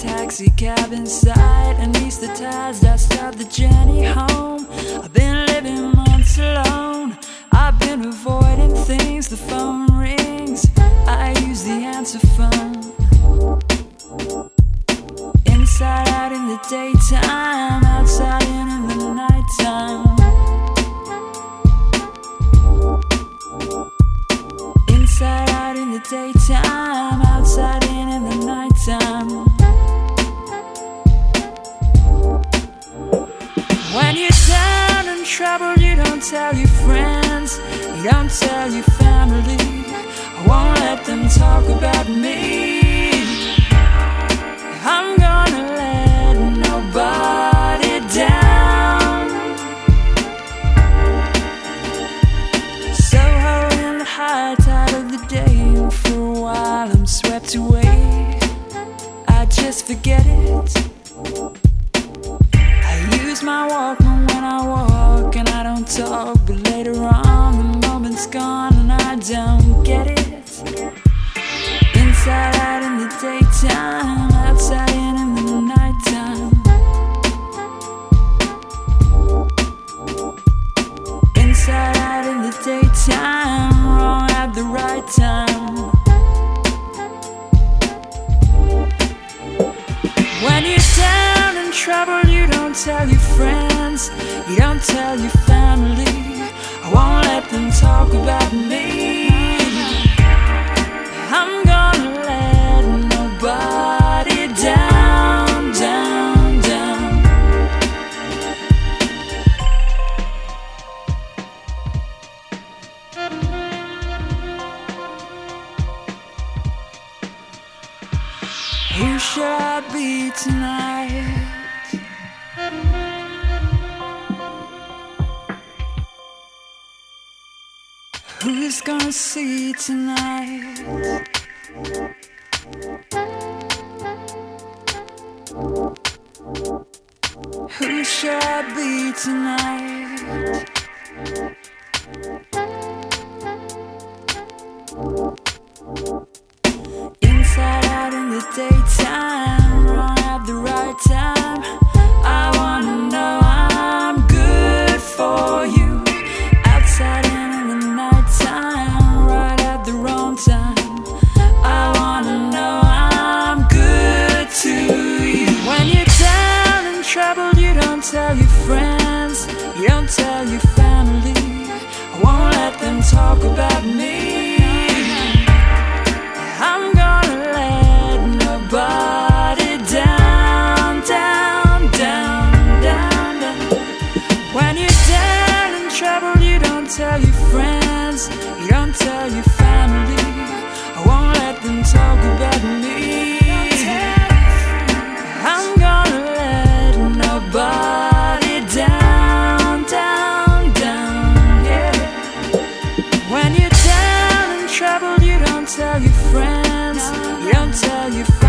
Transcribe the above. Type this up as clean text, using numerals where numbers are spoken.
taxi cab inside, anesthetized, I start the journey home. I've been living months alone, I've been avoiding things. The phone rings, I use the answer phone. Inside out in the daytime, outside in the nighttime. Inside out in the daytime, outside in the nighttime. When you're down and troubled, you don't tell your friends, you don't tell your family. I won't let them talk about me. I'm gonna let nobody down. Soho in the high tide of the day, and for a while I'm swept away. I just forget it. I use my Walkman when I walk, and I don't talk, but later on the moment's gone and I don't get it. Inside out in the daytime, outside in the nighttime. Inside out in the daytime, wrong at the right time. When you're down and troubled, you don't tell your friends, you don't tell your family. I won't let them talk about me. I'm gonna let nobody down, down, down. Who should I be tonight? Who's gonna see tonight? Who should I be tonight? Inside out in the daytime, wrong at the right time. I wanna know I'm good for you. Outside in the nighttime, right at the wrong time. I wanna know I'm good to you. When you're down and troubled, you don't tell your friends, you don't tell your family. I won't let them talk about me. I'm gonna let nobody down, down, down, down, down. When you're down and troubled, you don't tell your friends, you don't tell your family. I won't let them talk about me. I'm gonna let nobody down, down, down, yeah. When you're down and troubled, you don't tell your friends, you don't tell your family.